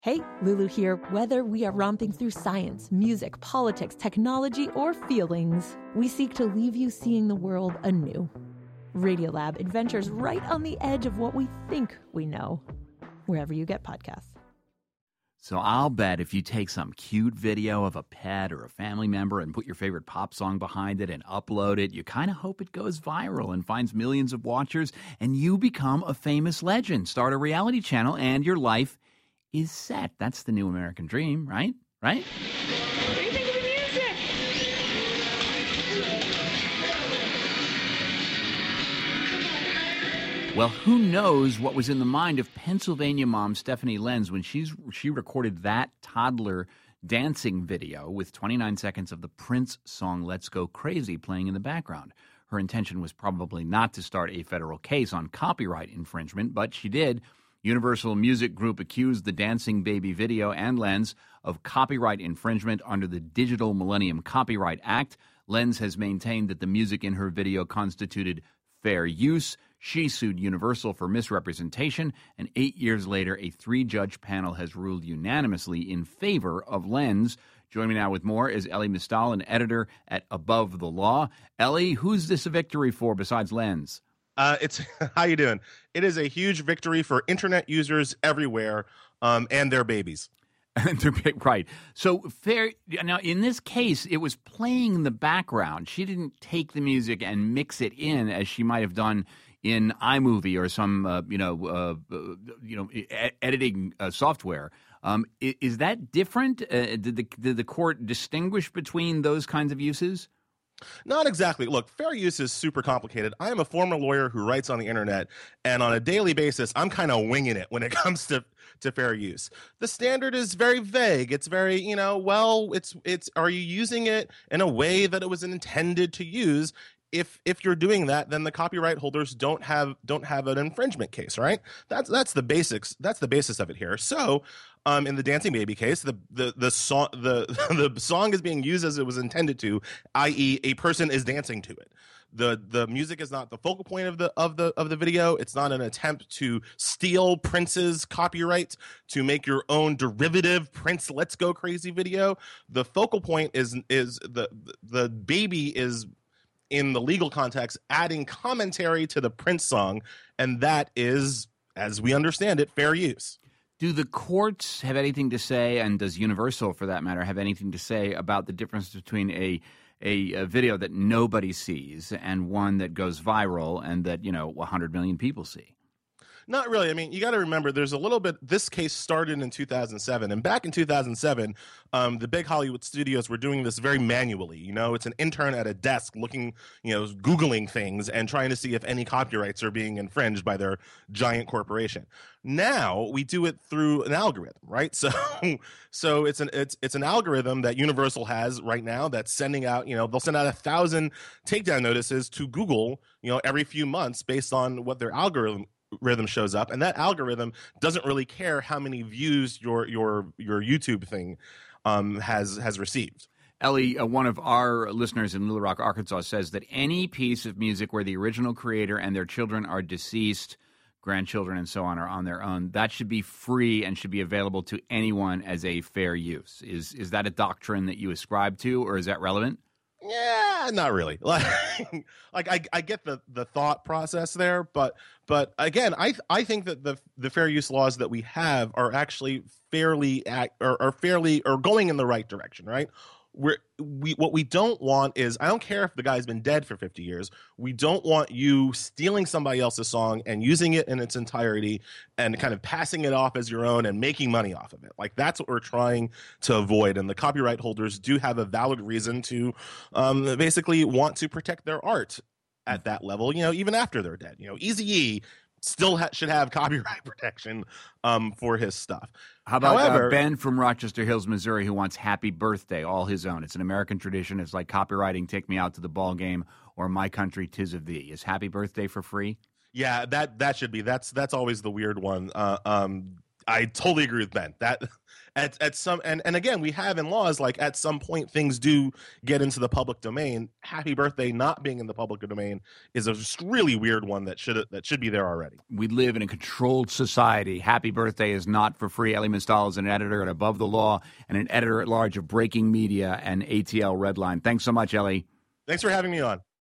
Hey, Lulu here. Whether we are romping through science, music, politics, technology, or feelings, we seek to leave you seeing the world anew. Radiolab adventures right on the edge of what we think we know, wherever you get podcasts. So I'll bet if you take some cute video of a pet or a family member and put your favorite pop song behind it and upload it, you kind of hope it goes viral and finds millions of watchers, and you become a famous legend, start a reality channel, and your life is set. That's the new American dream, right? Right? What do you think of the music? Well, who knows what was in the mind of Pennsylvania mom Stephanie Lenz when she recorded that toddler dancing video with 29 seconds of the Prince song Let's Go Crazy playing in the background. Her intention was probably not to start a federal case on copyright infringement, but she did. Universal Music Group accused the Dancing Baby video and Lenz of copyright infringement under the Digital Millennium Copyright Act. Lenz has maintained that the music in her video constituted fair use. She sued Universal for misrepresentation, and 8 years later, a 3-judge panel has ruled unanimously in favor of Lenz. Joining me now with more is Ellie Mistal, an editor at Above the Law. Ellie, who's this a victory for besides Lenz? It's how you doing? It is a huge victory for internet users everywhere, and their babies. Right. So fair. Now, in this case, it was playing in the background. She didn't take the music and mix it in as she might have done in iMovie or some, editing software. Is that different? Did the court distinguish between those kinds of uses? Not exactly. Look, fair use is super complicated. I am a former lawyer who writes on the internet, and on a daily basis, I'm kind of winging it when it comes to fair use. The standard is very vague. It's very, it's are you using it in a way that it was intended to use? If you're doing that, then the copyright holders don't have an infringement case, right? That's the basics. That's the basis of it here. So, in the Dancing Baby case, the song the song is being used as it was intended to, i.e., a person is dancing to it. The music is not the focal point of the video. It's not an attempt to steal Prince's copyright to make your own derivative Prince Let's Go Crazy video. The focal point is the baby is, in the legal context, adding commentary to the Prince song, and that is, as we understand it, fair use. Do the courts have anything to say, and does Universal, for that matter, have anything to say about the difference between a video that nobody sees and one that goes viral and that, 100 million people see? Not really. I mean, you got to remember, there's a little bit. This case started in 2007, and back in 2007, the big Hollywood studios were doing this very manually. It's an intern at a desk looking, Googling things and trying to see if any copyrights are being infringed by their giant corporation. Now we do it through an algorithm, right? So it's an algorithm that Universal has right now that's sending out. They'll send out 1,000 takedown notices to Google, every few months based on what their algorithm shows up, and that algorithm doesn't really care how many views your YouTube thing has received. Ellie, one of our listeners in Little Rock, Arkansas, says that any piece of music where the original creator and their children are deceased, grandchildren and so on, are on their own, that should be free and should be available to anyone as a fair use. Is that a doctrine that you ascribe to, or is that relevant? Yeah, not really. I get the thought process there, but again, I think that the fair use laws that we have are actually fairly going in the right direction, right? What we don't want is, I don't care if the guy's been dead for 50 years. We don't want you stealing somebody else's song and using it in its entirety and kind of passing it off as your own and making money off of it. Like, that's what we're trying to avoid. And the copyright holders do have a valid reason to basically want to protect their art at that level, even after they're dead. Eazy-E still should have copyright protection for his stuff. How about Ben from Rochester Hills, Missouri, who wants Happy Birthday all his own? It's an American tradition. It's like copywriting Take Me Out to the Ball Game or My Country 'Tis of Thee. Is Happy Birthday for free? Yeah, that should be. That's always the weird one. I totally agree with Ben. That at some and again, we have in laws like at some point things do get into the public domain. Happy birthday not being in the public domain is a just really weird one that should be there already. We live in a controlled society. Happy birthday is not for free. Elie Mystal is an editor at Above the Law and an editor at large of Breaking Media and ATL Redline. Thanks so much, Elie. Thanks for having me on.